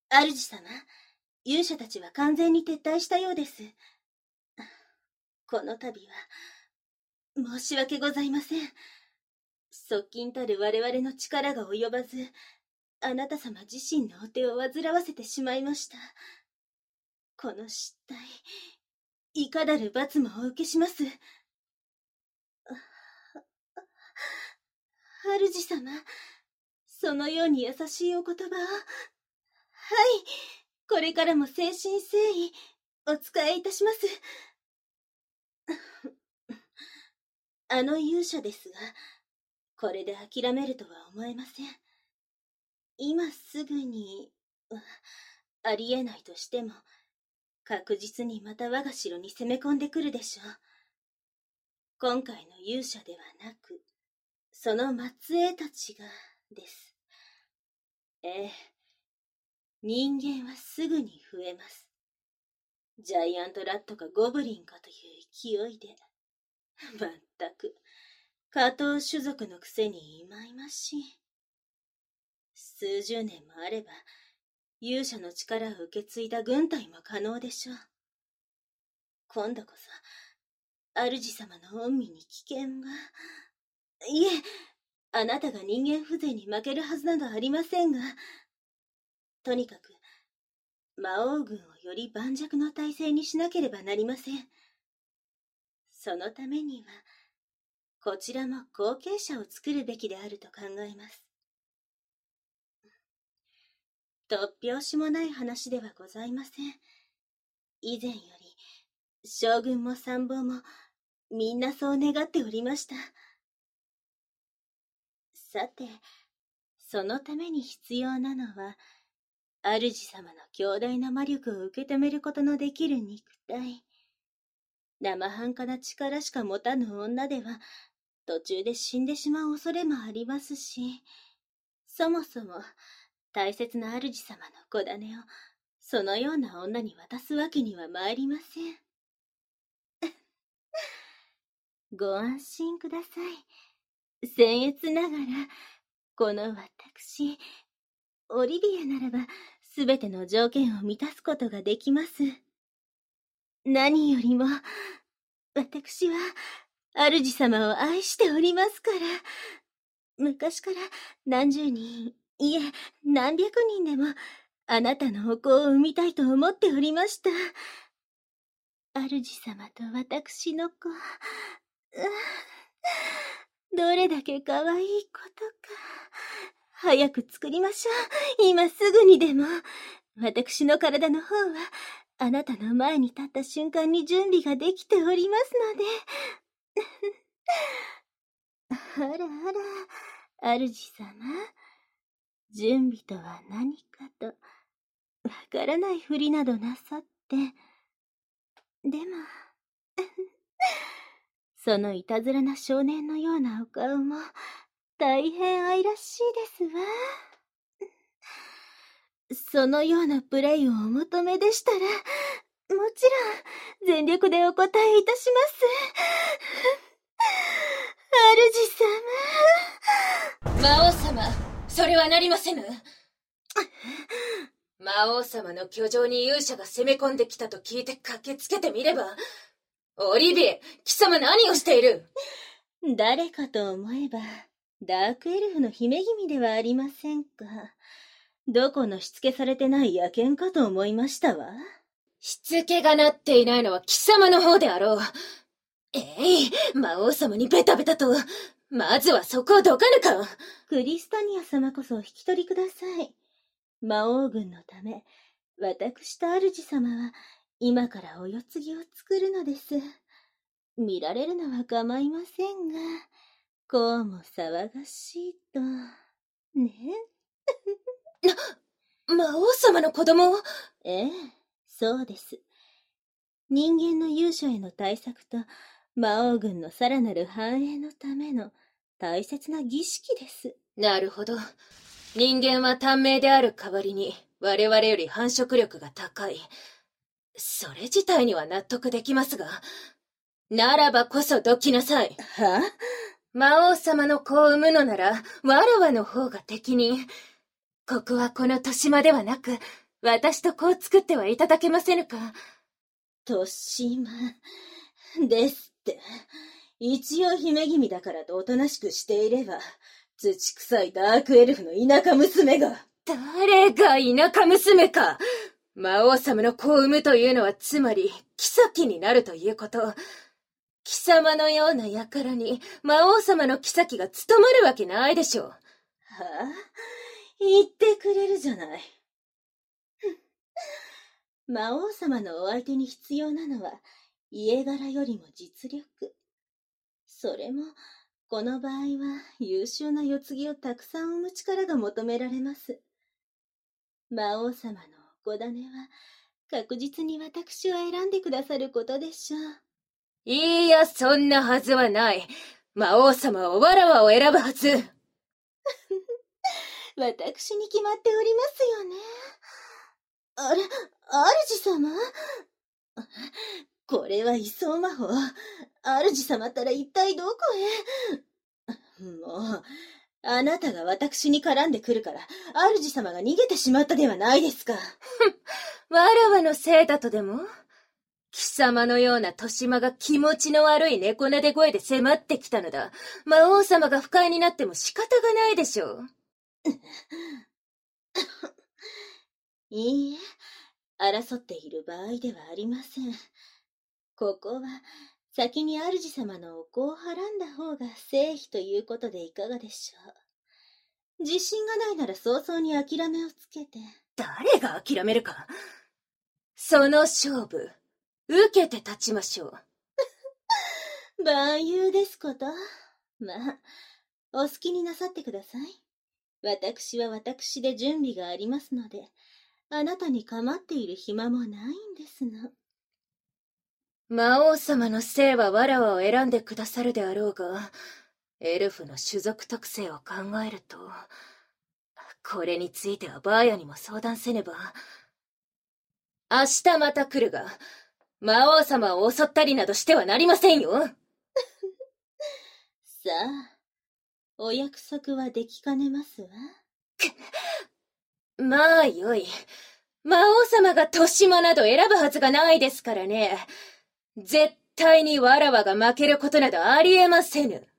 主様、勇者たちは完全に撤退したようです。この度は、申し訳ございません。側近たる我々の力が及ばず、あなた様自身のお手を煩わせてしまいました。この失態、いかなる罰もお受けします。主様、そのように優しいお言葉を。はい、これからも誠心誠意、お使いいたします。あの勇者ですが、これで諦めるとは思えません。今すぐにはありえないとしても、確実にまた我が城に攻め込んでくるでしょう。今回の勇者ではなく、その末裔たちがです。ええ、人間はすぐに増えます。ジャイアントラットかゴブリンかという勢いで。まったく、下等種族のくせにいまいましい。数十年もあれば、勇者の力を受け継いだ軍隊も可能でしょう。今度こそ、主様の恩義に危険が。いえ、あなたが人間風情に負けるはずなどありませんが、とにかく、魔王軍をより盤石の体制にしなければなりません。そのためには、こちらも後継者を作るべきであると考えます。突拍子もない話ではございません。以前より、将軍も参謀も、みんなそう願っておりました。さて、そのために必要なのは、主様の強大な魔力を受け止めることのできる肉体。生半可な力しか持たぬ女では、途中で死んでしまう恐れもありますし、そもそも、大切な主様の子種を、そのような女に渡すわけには参りません。ご安心ください。僭越ながら、この私、オリビアならば、すべての条件を満たすことができます。何よりも、私は、主様を愛しておりますから。昔から何十人、いえ、何百人でも、あなたのお子を産みたいと思っておりました。主様と私の子、どれだけ可愛いことか。早く作りましょう。今すぐにでも。私の体の方は、あなたの前に立った瞬間に準備ができておりますので。あらあら、主様。準備とは何かと、わからないふりなどなさって。でも、そのいたずらな少年のようなお顔も、大変愛らしいですわ。そのようなプレイをお求めでしたら、もちろん、全力でお答えいたします。 主様。魔王様、それはなりませぬ。魔王様の居城に勇者が攻め込んできたと聞いて駆けつけてみれば、オリビエ、貴様何をしている？ 誰かと思えば、ダークエルフの姫君ではありませんか。どこのしつけされてない野犬かと思いましたわ。 しつけがなっていないのは貴様の方であろう。魔王様にベタベタと、まずはそこをどかぬか。 クリスタニア様こそお引き取りください。魔王軍のため、私と主様は、今からお世継ぎを作るのです。見られるのは構いませんが、こうも騒がしいと、ね。 魔王様の子供を？ ええ、そうです。人間の勇者への対策と、魔王軍のさらなる繁栄のための大切な儀式です。 なるほど。人間は短命である代わりに、我々より繁殖力が高い。それ自体には納得できますが、ならばこそどきなさい。 は？ 魔王様の子を産むのなら、わらわの方が適任。ここはこの豊島ではなく、 私と子を作ってはいただけませぬか。 としま、ですって。一応姫君だからとおとなしくしていれば、土臭いダークエルフの田舎娘が。 誰が田舎娘か。魔王様の子を産むというのはつまり、妃になるということ。貴様のような輩に魔王様の妃が務まるわけないでしょう。はあ、 言ってくれるじゃない。魔王様のお相手に必要なのは、家柄よりも実力。それも、この場合は優秀な世継ぎをたくさん産む力が求められます。魔王様のお子種は、確実に私を選んでくださることでしょう。 いや、そんなはずはない。魔王様はわらわを選ぶはず。 私に決まっておりますよね。あれ、主様？これは移送魔法。主様ったら一体どこへ？もう、あなたが私に絡んでくるから、主様が逃げてしまったではないですか。 わらわのせいだとでも？貴様のような年増が気持ちの悪い猫なで声で迫ってきたのだ。魔王様が不快になっても仕方がないでしょう。 いいえ、争っている場合ではありません。ここは、先に主様のお子をはらんだ方が正義ということでいかがでしょう。自信がないなら早々に諦めをつけて。 誰が諦めるか。その勝負、受けて立ちましょう。万有ですこと。まあ、お好きになさってください。私は私で準備がありますので、あなたに構っている暇もないんですの。 魔王様の姓はわらわを選んでくださるであろうが、エルフの種族特性を考えると、これについてはバーヤにも相談せねば。明日また来るが、魔王様を襲ったりなどしてはなりませんよ。さあ、お約束はできかねますわ。 まあよい。魔王様が年増など選ぶはずがないですからね。絶対にわらわが負けることなどありえませぬ。